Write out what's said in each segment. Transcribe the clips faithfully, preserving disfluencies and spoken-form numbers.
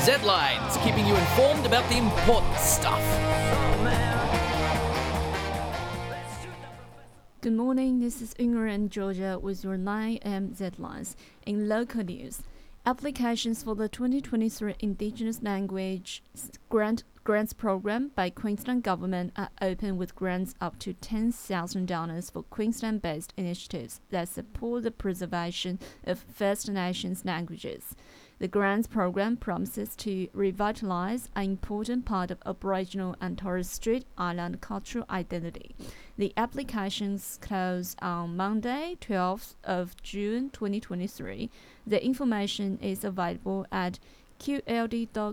Z-Lines, keeping you informed about the important stuff. Good morning, this is Ingrid and Georgia with your nine a.m. Z-Lines. In local news, applications for the twenty twenty-three Indigenous Language Grant Grants Program by Queensland Government are open with grants up to ten thousand dollars for Queensland-based initiatives that support the preservation of First Nations languages. The grants program promises to revitalise an important part of Aboriginal and Torres Strait Island cultural identity. The applications close on Monday, twelfth of June twenty twenty-three. The information is available at q l d dot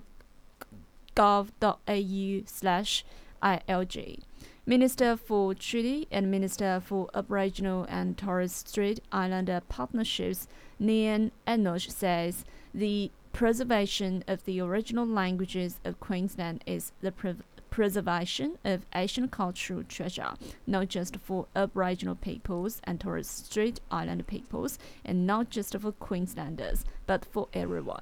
gov dot a u slash I L G. Minister for Treaty and Minister for Aboriginal and Torres Strait Islander Partnerships, Nian Enoch, says the preservation of the original languages of Queensland is the pre- preservation of Asian cultural treasure, not just for Aboriginal peoples and Torres Strait Islander peoples, and not just for Queenslanders, but for everyone.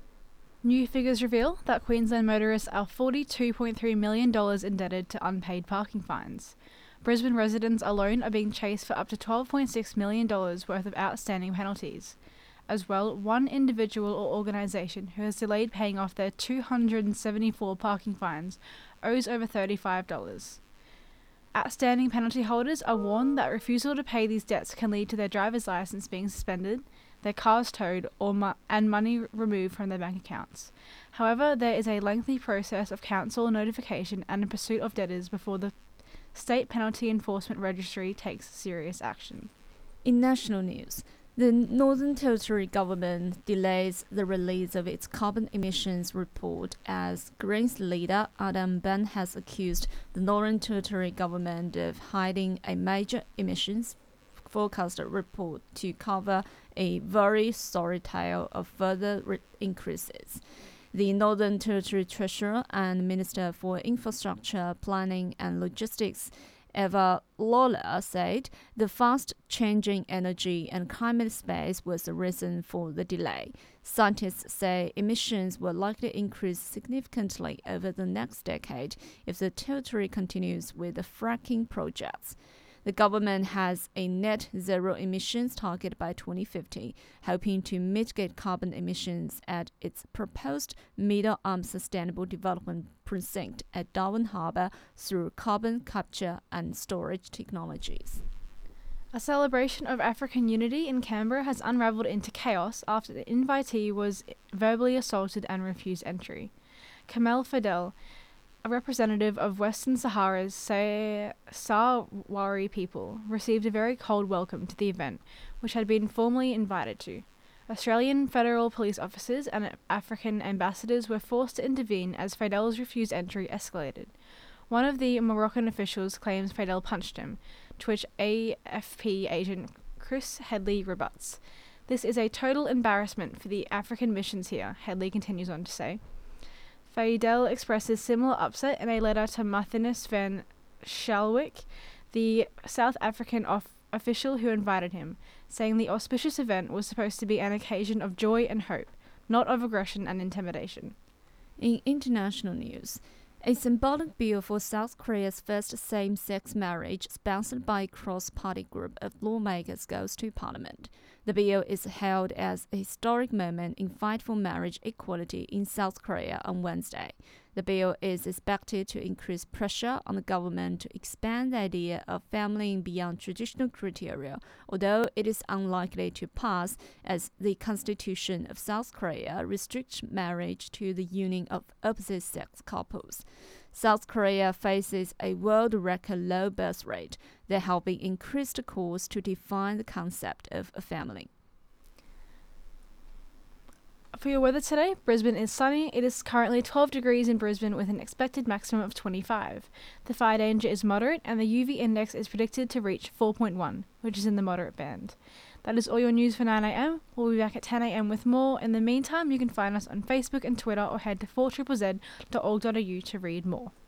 New figures reveal that Queensland motorists are forty-two point three million dollars indebted to unpaid parking fines. Brisbane residents alone are being chased for up to twelve point six million dollars worth of outstanding penalties. As well, one individual or organisation who has delayed paying off their two hundred seventy-four parking fines owes over thirty-five dollars. Outstanding penalty holders are warned that refusal to pay these debts can lead to their driver's licence being suspended, their cars towed, or mo- and money removed from their bank accounts. However, there is a lengthy process of council notification and in pursuit of debtors before the State Penalty Enforcement Registry takes serious action. In national news, the Northern Territory government delays the release of its carbon emissions report as Greens leader Adam Ban has accused the Northern Territory government of hiding a major emissions forecast report to cover a very sorry tale of further re- increases. The Northern Territory Treasurer and Minister for Infrastructure, Planning and Logistics, Eva Lawler, said the fast-changing energy and climate space was the reason for the delay. Scientists say emissions will likely increase significantly over the next decade if the territory continues with the fracking projects. The government has a net zero emissions target by twenty fifty, hoping to mitigate carbon emissions at its proposed Middle Arm Sustainable Development Precinct at Darwin Harbour through carbon capture and storage technologies. A celebration of African unity in Canberra has unravelled into chaos after the invitee was verbally assaulted and refused entry. Kamel Fadel, a representative of Western Sahara's Sahrawi people, received a very cold welcome to the event, which had been formally invited to. Australian federal police officers and African ambassadors were forced to intervene as Fidel's refused entry escalated. One of the Moroccan officials claims Fidel punched him, to which A F P agent Chris Headley rebuts. This is a total embarrassment for the African missions here, Headley continues on to say. Fidel expresses similar upset in a letter to Martinus van Schalwick, the South African of- official who invited him, saying the auspicious event was supposed to be an occasion of joy and hope, not of aggression and intimidation. In international news, a symbolic bill for South Korea's first same-sex marriage sponsored by a cross-party group of lawmakers goes to Parliament. The bill is hailed as a historic moment in fight for marriage equality in South Korea on Wednesday. The bill is expected to increase pressure on the government to expand the idea of family beyond traditional criteria, although it is unlikely to pass as the Constitution of South Korea restricts marriage to the union of opposite-sex couples. South Korea faces a world record low birth rate. There have been increased calls to define the concept of a family. For your weather today, Brisbane is sunny. It is currently twelve degrees in Brisbane with an expected maximum of twenty-five. The fire danger is moderate and the U V index is predicted to reach four point one, which is in the moderate band. That is all your news for nine a m. We'll be back at ten a m with more. In the meantime, you can find us on Facebook and Twitter or head to four z z dot org dot a u to read more.